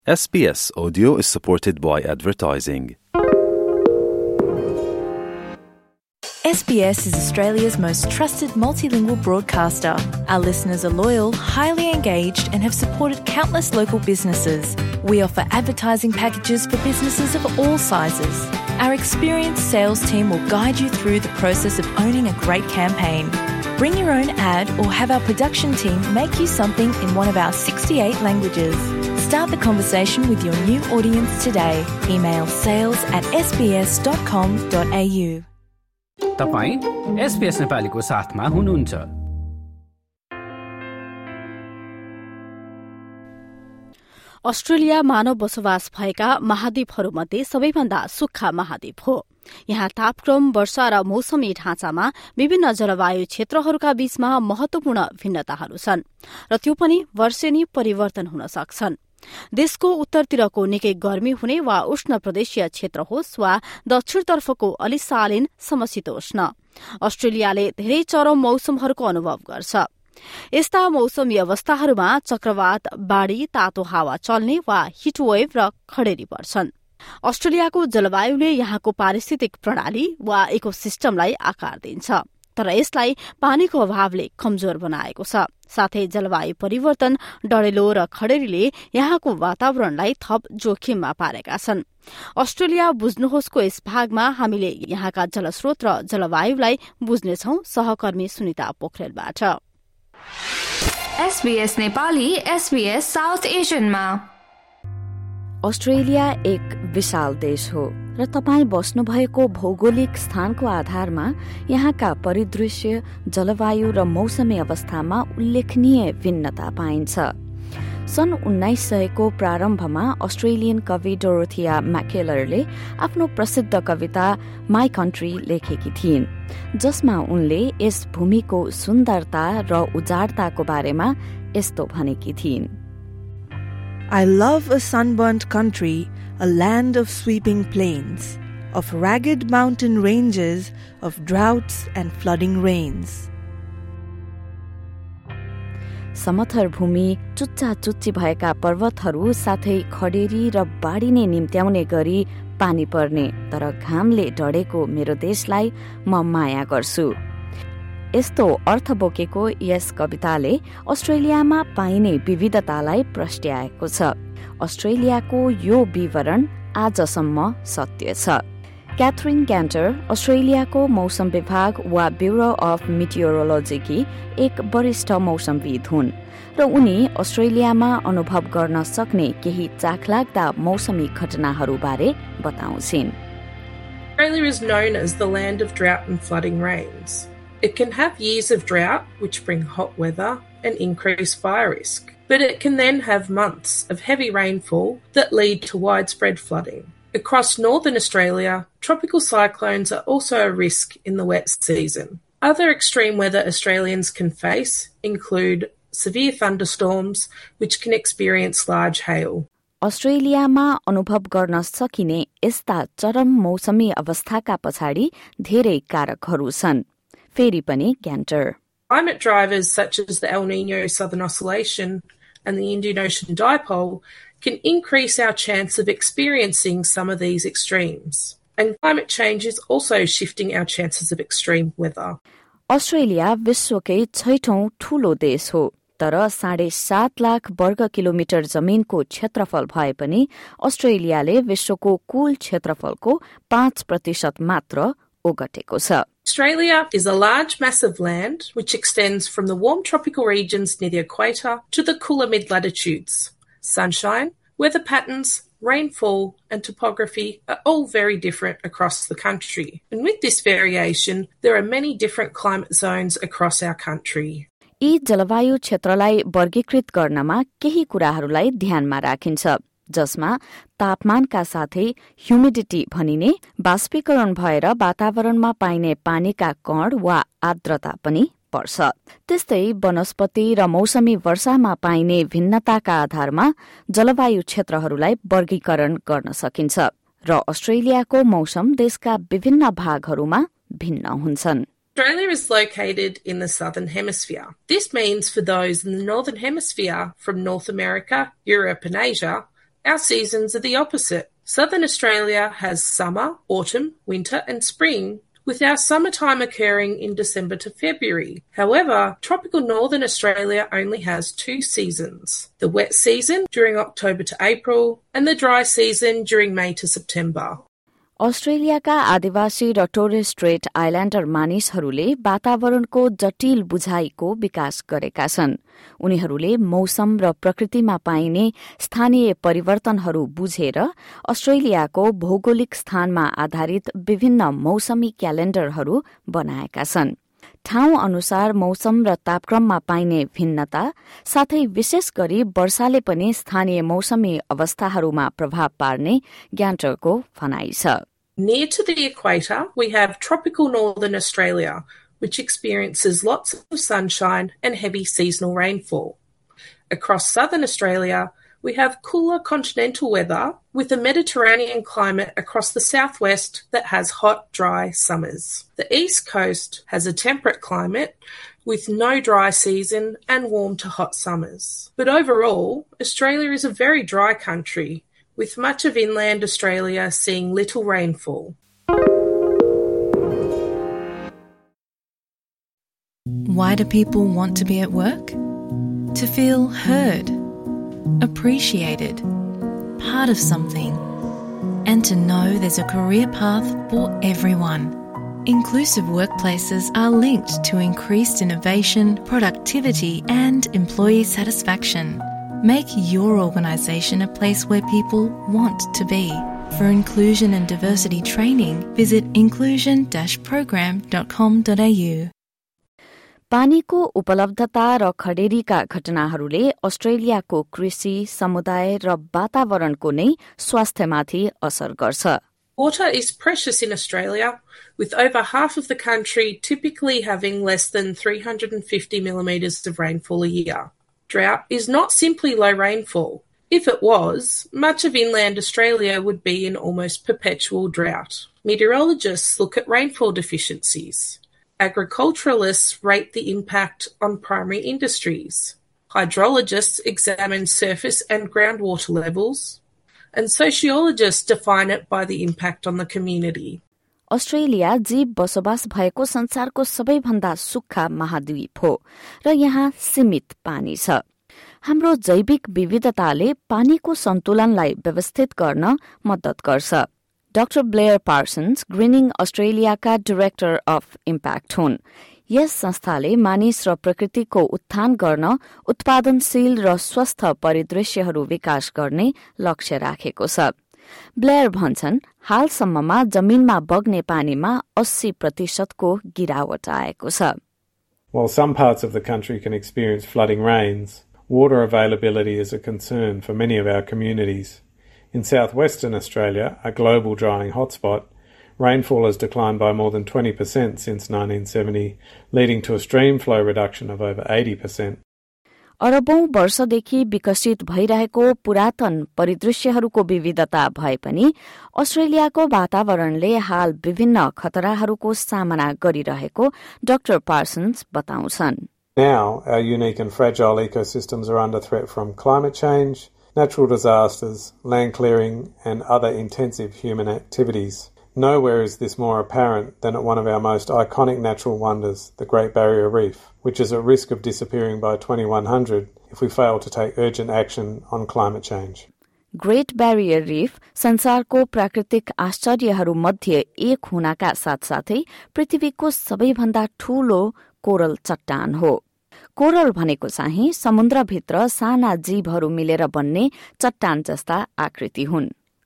SBS Audio is supported by advertising. SBS is Australia's most trusted multilingual broadcaster. Our listeners are loyal, highly engaged, and have supported countless local businesses. We offer advertising packages for businesses of all sizes. Our experienced sales team will guide you through the process of owning a great campaign. Bring your own ad or have our production team make you something in one of our 68 languages. Start the conversation with your new audience today. Email sales@sbs.com.au. तपाईं SBS नेपालीको साथमा हुनुहुन्छ। Australia मानव बसोबास भएका महाद्वीपहरूमध्ये सबैभन्दा सुक्खा महाद्वीप हो। यहाँ तापक्रम, वर्षा र मौसमी ढाँचामा विभिन्न जलवायु क्षेत्रहरूका बीचमा महत्वपूर्ण भिन्नताहरू छन् र त्यो पनि वर्षेनी परिवर्तन हुन सक्छन्। देशको उत्तरतिरको निकै गर्मी हुने वा उष्ण प्रदेशीय क्षेत्र होस् वा दक्षिणतर्फको अलि शालीन समशीतोष्ण, अस्ट्रेलियाले धेरै चरम मौसमहरूको अनुभव गर्छ। यस्ता मौसमी अवस्थाहरूमा चक्रवात, बाढ़ी, तातो हावा चल्ने वा हिटवेभ र खडेरी पर्छन्। अस्ट्रेलियाको जलवायुले यहाँको पारिस्थितिक प्रणाली वा इकोसिस्टमलाई आकार दिन्छ, तर यसलाई पानीको अभावले कमजोर बनाएको छ। साथै जलवायु परिवर्तन, डढेलो र खडेरीले यहाँको वातावरणलाई थप जोखिममा पारेका छन्। अस्ट्रेलिया बुझ्नुहोसको यस भागमा हामीले यहाँका जलस्रोत र जलवायुलाई बुझ्नेछौं सहकर्मी सुनिता पोखरेलबाट। SBS नेपाली SBS साउथ एशियनमा। अस्ट्रेलिया एक विशाल देश हो र तपाईं बस्नुभएको भौगोलिक स्थानको आधारमा यहाँका परिदृश्य, जलवायु र मौसमी अवस्थामा उल्लेखनीय भिन्नता पाइन्छ। सन् 1900 को प्रारम्भमा अस्ट्रेलियन कवि डोरोथिया मैकेलरले आफ्नो प्रसिद्ध कविता माई कन्ट्री लेखेकी थिइन्, जसमा उनले यस भूमिको सुन्दरता र उजाडताको बारेमा यस्तो भनेकी थिइन्। I love a sunburnt country, a land of sweeping plains, of ragged mountain ranges, of droughts and flooding rains. समथर भूमि, चुच्चा चुच्ची भएका पर्वतहरू साथै खडेरी र बाढी नै निम्त्याउने गरी पानी पर्ने तर घामले डढेको मेरो देशलाई म माया गर्छु। यस्तो अर्थ बोकेको यस कविताले अस्ट्रेलियामा पाइने विविधतालाई प्रस्ट्याएको छ। अस्ट्रेलियाको यो विवरण आजसम्म सत्य छ। क्याथरिन ग्यान्टर अस्ट्रेलियाको मौसम विभाग वा ब्युरो अफ मिटियोरोलोजीकी एक वरिष्ठ मौसमविद हुन् र उनी अस्ट्रेलियामा अनुभव गर्न सक्ने केही चाखलाग्दा मौसमी घटनाहरूबारे बताउँछिन्। Australia is known as the land of drought and flooding rains. It can have years of drought, which bring hot weather and increased fire risk, but it can then have months of heavy rainfall that lead to widespread flooding. Across northern Australia, tropical cyclones are also a risk in the wet season. Other extreme weather Australians can face include severe thunderstorms, which can experience large hail. अस्ट्रेलियामा अनुभव गर्न सकिने यस्ता चरम मौसमी अवस्थाका पछाडि धेरै कारकहरू छन्। फेरि पनि ग्यान्टर। Climate drivers such as the El Niño Southern Oscillation and the Indian Ocean Dipole can increase our chance of experiencing some of these extremes. And climate change is also shifting our chances of extreme weather. Australia विश्वकै 6औं ठूलो देश हो, तर 7.5 लाख वर्ग kilometre जमिनको क्षेत्रफल भए पनि अस्ट्रेलियाले विश्वको कुल क्षेत्रफलको 5% मात्र ओगटेको छ। Australia is a large mass of land which extends from the warm tropical regions near the equator to the cooler mid-latitudes. Sunshine, weather patterns, rainfall and topography are all very different across the country. And with this variation, there are many different climate zones across our country. यी जलवायु क्षेत्रलाई वर्गीकृत गर्नमा केही कुराहरूलाई ध्यानमा राखिन्छ, जसमा तापमानका साथै ह्युमिडिटी भनिने बाष्पीकरण भएर वातावरणमा पाइने पानीका कण वा आर्द्रता पनि पर्छ। त्यस्तै वनस्पति र मौसमी वर्षामा पाइने भिन्नताका आधारमा जलवायु क्षेत्रहरूलाई वर्गीकरण गर्न सकिन्छ र अस्ट्रेलियाको मौसम देशका विभिन्न भागहरूमा भिन्न हुन्छन्। Australia is located in the Southern Hemisphere. This means for those in the Northern Hemisphere from North America, Europe and Asia, Our seasons are the opposite. Southern Australia has summer, autumn, winter and spring, with our summertime occurring in December to February. However, tropical northern Australia only has 2 seasons, the wet season during October to April and the dry season during May to September. अस्ट्रेलियाका आदिवासी र Torres Strait Islander मानिसहरूले वातावरणको जटिल बुझाइको विकास गरेका छन्। उनीहरूले मौसम र प्रकृतिमा पाइने स्थानीय परिवर्तनहरू बुझेर अस्ट्रेलियाको भौगोलिक स्थानमा आधारित विभिन्न मौसमी क्यालेण्डरहरू बनाएका छन्। ठाउँ अनुसार मौसम र तापक्रममा पाइने भिन्नता साथै विशेष गरी वर्षाले पनि स्थानीय मौसमी अवस्थाहरूमा प्रभाव पार्ने ग्यान्टरको भनाइ छ। Near to the equator, we have tropical northern Australia, which experiences lots of sunshine and heavy seasonal rainfall. Across southern Australia, we have cooler continental weather with a Mediterranean climate across the southwest that has hot, dry summers. The east coast has a temperate climate with no dry season and warm to hot summers. But overall, Australia is a very dry country, with much of inland Australia seeing little rainfall. Why do people want to be at work? To feel heard, appreciated, part of something, and to know there's a career path for everyone. Inclusive workplaces are linked to increased innovation, productivity, and employee satisfaction. Make your organisation a place where people want to be. For inclusion and diversity training, visit inclusion-program.com.au. पानीको उपलब्धता र खडेरीका घटनाहरूले अस्ट्रेलियाको कृषि, समुदाय र वातावरणको नै स्वास्थ्यमाथि असर गर्छ। Water is precious in Australia, with over half of the country typically having less than 350 millimetres of rainfall a year. Drought is not simply low rainfall. If it was, much of inland Australia would be in almost perpetual drought. Meteorologists look at rainfall deficiencies. Agriculturalists rate the impact on primary industries. Hydrologists examine surface and groundwater levels. And sociologists define it by the impact on the community. Australia जीव बसोबास भएको संसारको सबैभन्दा सुक्खा महाद्वीप हो र यहाँ सीमित पानी छ। हाम्रो जैविक विविधताले पानीको सन्तुलनलाई व्यवस्थित गर्न मद्दत गर्छ। डाक्टर ब्लेयर पार्सन्स ग्रीनिङ अस्ट्रेलियाका डाइरेक्टर अफ इम्प्याक्ट हुन्। यस संस्थाले मानिस र प्रकृतिको उत्थान गर्न उत्पादनशील र स्वस्थ परिदृश्यहरू विकास गर्ने लक्ष्य राखेको छ। ब्लेयर भन्छन् हालसम्ममा जमिनमा बग्ने पानीमा 80% को गिरावट आएको छ। While some parts of the country can experience flooding rains, water availability is a concern for many of our communities. In southwestern Australia, a global drying hotspot, rainfall has declined by more than 20% since 1970, leading to a stream flow reduction of over 80%. अरबौं वर्षदेखि विकसित भइरहेको पुरातन परिदृश्यहरूको विविधता भए पनि अस्ट्रेलियाको वातावरणले हाल विभिन्न खतराहरूको सामना गरिरहेको डाक्टर पार्सन्स बताउँछन्। Now, our unique and fragile ecosystems are under threat from climate change, natural disasters, land clearing, and other intensive human activities. Nowhere is this more apparent than at one of our most iconic natural wonders, the Great Barrier Reef, which is at risk of disappearing by 2100 if we fail to take urgent action on climate change. Great Barrier Reef संसारको प्राकृतिक आश्चर्यहरूमध्ये एक हुनाका साथसाथै पृथ्वीको सबैभन्दा ठूलो कोरल चट्टान हो। कोरल भनेको चाहिँ समुद्रभित्र साना जीवहरू मिलेर बन्ने चट्टान जस्ता आकृति हुन्।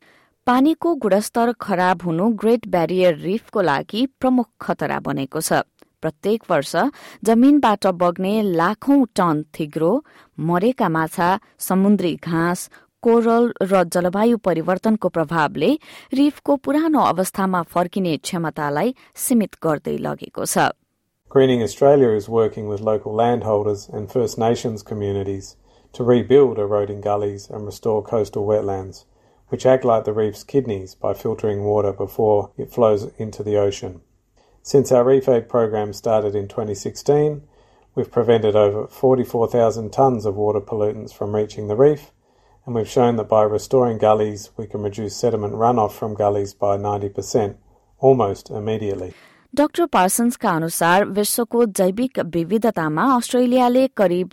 पानीको गुणस्तर खराब हुनु ग्रेट ब्यारियर रिफको लागि प्रमुख खतरा बनेको छ। प्रत्येक वर्ष जमिनबाट बग्ने लाखौं टन थिग्रो, मरेका माछा, समुद्री घाँस, कोरल र जलवायु परिवर्तनको प्रभावले रिफको पुरानो अवस्थामा फर्किने क्षमतालाई सीमित गर्दै लगेको छ। Greening Australia is working with local landholders and First Nations communities to rebuild eroding gullies and restore coastal wetlands, which act like the reef's kidneys by filtering water before it flows into the ocean. Since our Reef Aid program started in 2016, we've prevented over 44,000 tonnes of water pollutants from reaching the reef and we've shown that by restoring gullies, we can reduce sediment runoff from gullies by 90%, almost immediately. Doctor पार्सन्सका अनुसार विश्वको जैविक विविधतामा अस्ट्रेलियाले करिब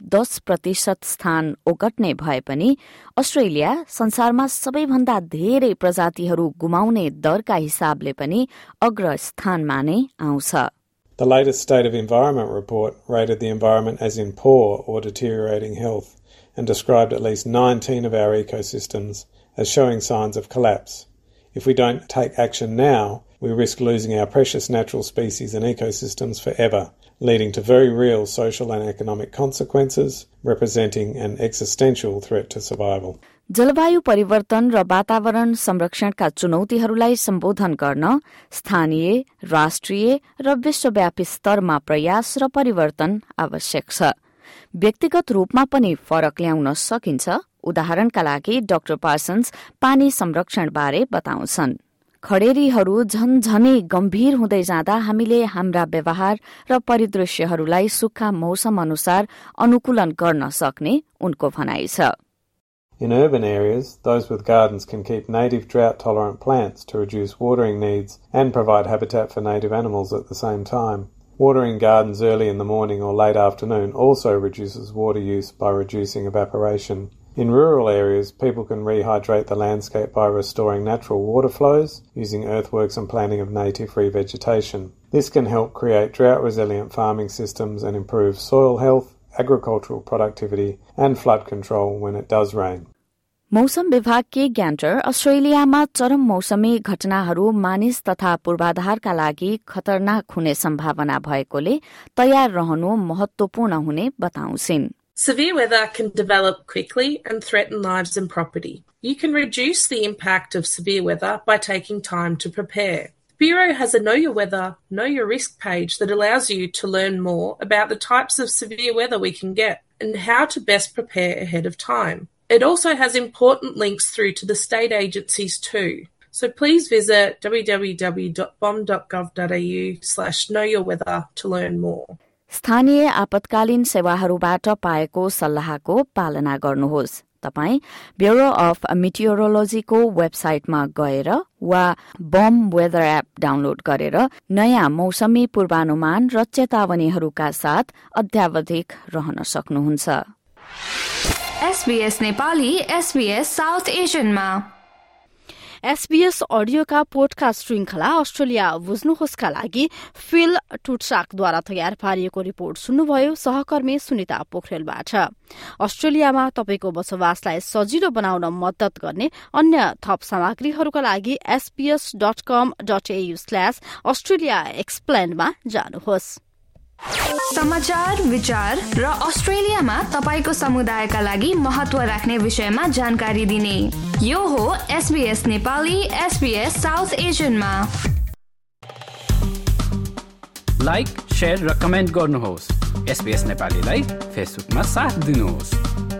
10% स्थान ओगट्ने भए पनि Australia संसारमा सबैभन्दा धेरै प्रजातिहरू गुमाउने दरका हिसाबले पनि अग्र स्थानमा नै आउँछ। The latest State of Environment report rated the environment as in poor or deteriorating health and described at least 19 of our ecosystems as showing signs of collapse. If we don't take action now, we risk losing our precious natural species and ecosystems forever, leading to very real social and economic consequences, representing an existential threat to survival. जलवायु परिवर्तन र वातावरण संरक्षणका चुनौतीहरूलाई सम्बोधन गर्न स्थानीय, राष्ट्रिय र विश्वव्यापी स्तरमा प्रयास र परिवर्तन आवश्यक छ। व्यक्तिगत रूपमा पनि फरक ल्याउन सकिन्छ। उदाहरणका लागि डाक्टर पार्सन्स पानी संरक्षण बारे बताउँछन्। खडेरीहरू झनै गम्भीर हुँदै जाँदा हामीले हाम्रा व्यवहार र परिदृश्यहरूलाई सुक्खा मौसम अनुसार अनुकूलन गर्न सक्ने उनको भनाइ छ। In urban areas, those with gardens can keep native drought-tolerant plants to reduce watering needs and provide habitat for native animals at the same time. Watering gardens early in the morning or late afternoon also reduces water use by reducing evaporation. In rural areas, people can rehydrate the landscape by restoring natural water flows, using earthworks and planting of native revegetation. This can help create drought-resilient farming systems and improve soil health, agricultural productivity and flood control when it does rain. मौसम विभाग के ग्यान्टर अस्ट्रेलियामा चरम मौसमी घटनाहरू मानिस तथा पूर्वाधारका लागि खतरनाक हुने सम्भावना भएकोले तयार रहनु महत्वपूर्ण हुने बताउँछिन्। Severe weather can develop quickly and threaten lives and property. You can reduce the impact of severe weather by taking time to prepare. The Bureau has a Know Your Weather, Know Your Risk page that allows you to learn more about the types of severe weather we can get and how to best prepare ahead of time. It also has important links through to the state agencies too. So please visit www.bom.gov.au/knowyourweather to learn more. स्थानीय आपतकालीन सेवाहरूबाट पाएको सल्लाहको पालना गर्नुहोस्। तपाई bureau of मेटियोरोलोजीको वेबसाइटमा गएर वा बम वेदर एप डाउनलोड गरेर नयाँ मौसमी पूर्वानुमान र चेतावनीहरूका साथ अद्यावधिक रहन सक्नुहुन्छ। SBS नेपाली SBS साउथ एशियनमा SBS अडियोका पोडकास्ट श्रृंखला अस्ट्रेलिया बुझ्नुहोस्का लागि फिल टुट्साकद्वारा तयार पारिएको रिपोर्ट सुन्नुभयो। सहकर्मी सुनिता पोखरेलबाट। अस्ट्रेलियामा तपाईको बसोबासलाई सजिलो बनाउन मद्दत गर्ने अन्य थप सामग्रीहरूका लागि sbs.com.au/Australia Explained-मा जानुहोस्। समाचार, विचार र अस्ट्रेलियामा तपाईको समुदायका लागि महत्व राख्ने विषयमा जानकारी दिने यो हो SBS नेपाली SBS साउथ एशियनमा। लाइक, शेयर र कमेन्ट गर्नुहोस्। SBS नेपालीलाई फेसबुकमा साथ दिनुहोस्।